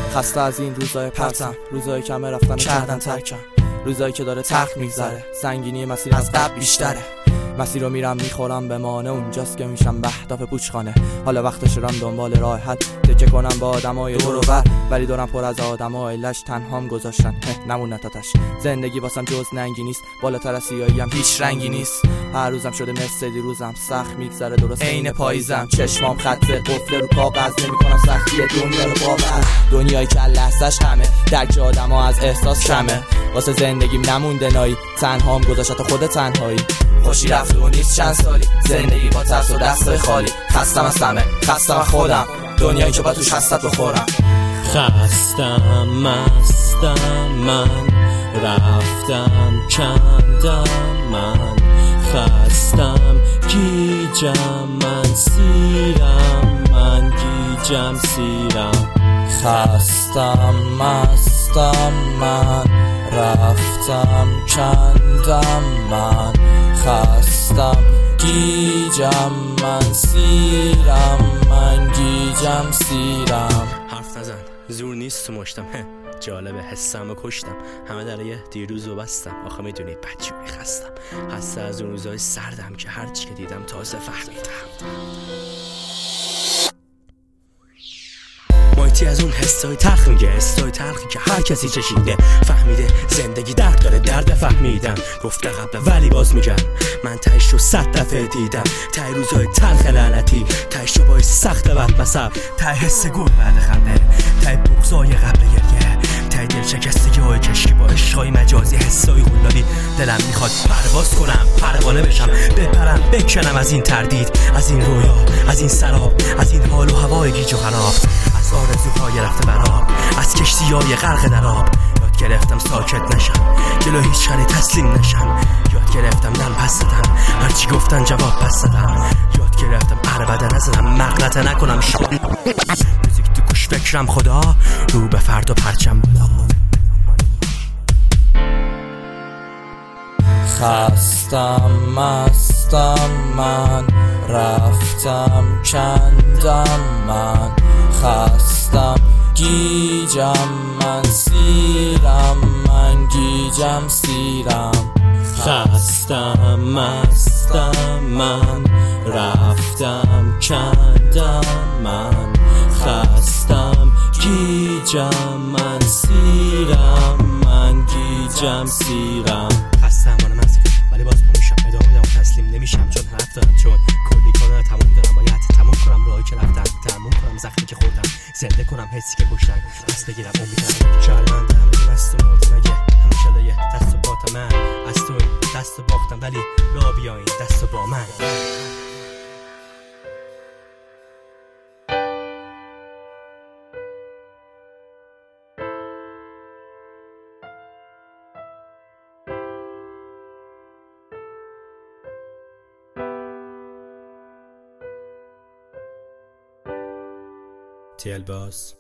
خسته از این روزای پرتم، روزایی که همه رفتن کردن ترکم، روزایی که داره تخت میگذره، سنگینی مسیر از قبل بیشتره. مسیر رو میرم میخورم به مانه، اونجاست که میشم به اهداف پوچخانه. حالا وقتش رم دنبال راه حل، تکه کنم با آدمای دور و بر، ولی دورم پر از آدمای لش، تنهام گذاشتن نمون تاتش. زندگی واسم جز ننگی نیست، بالاتر از سیاهی هم هیچ رنگی نیست. هر روزم شده مثل دیروزم، سخت میگذره درست عین پاییزم. چشمام خطه قفله رو کاغذ، نمیکنم سختی دنیا رو باور. دنیایی که لحظه‌اش همه، درک آدما از احساس کمه. واسه زندگیم نمونده نایی، تنهام گذاشت خود تنهایی. خوشی رفت و نیست چند سالی، زندگی با ترس و دستای خالی. خستم از همه، خستم از خودم، دنیایی که با توش هستت بخورم. خستم مستم من، رفتم کندم من. خستم گیجم من، سیرم من، گیجم سیرم. خستم مستم من، رفتم کندم من. خستم گیجم من، سیرم من، گیجم سیرم. حرف نزن زور نیست تو مشتم، جالبه حسم و کشتم. همه در یه دیروز و بستم، آخه میدونی بدجوری خستم. خسته از اون روزای سردم که هرچی که دیدم تازه فهمیدم. مایتی از اون حسای تلخ میگه، حسای تلخی که هر کسی چشیده فهمیده. زندگی درد داره، درد فهمیدن گفته قبل ولی باز میگم. من تهش رو 100 دفعه دیدم، ته روزای تلخ لعنتی، ته شبای سخت بدمصب، ته حس گل بعد خنده، ته بغضای قبل گریه، ته دل شکستگی های کشکی با عشقای مجازی، حسای غولادی. دلم میخواد پرواز کنم، پروانه بشم، بپرم بکنم از این تردید، از این رویا، از این سراب، از این حال و هوای گیج و خراب، از آرزوهای رفته برام، از کشتیای غرق در آب. یاد گرفتم ساکت نشم، جلو هیچ خری تسلیم نشم. یاد گرفتم دم پس زدم، هرچی گفتن جواب پس زدم. یاد گرفتم عربده نزدم، مغلطه نکنم. موزیک تو گوش فکرم خدا، رو به فردا پرچم بلا. خستم مستم من، رفتم کندم من. خستم گیجم من، سیرم من، گیجم سیرم. خستم مستم من، رفتم کندم من. خستم گیجم من، سیرم من، گیجم سیرم. خستم من ولی باز میشم، ادامه میدم و تسلیم نمیشم، چون حرف دارم، چون کلی کار تموم دارم. باید تموم کنم راهی که رفتم، تموم کنم زخمی که خوردم، زنده کنم حسی که کشتم، پس بگیرم امیدم. شرمندم این دست و ماتم، اگه همیشه لایه دست و بات من، از تو دست و باختم ولی را بیاین دست و با من. TL Boss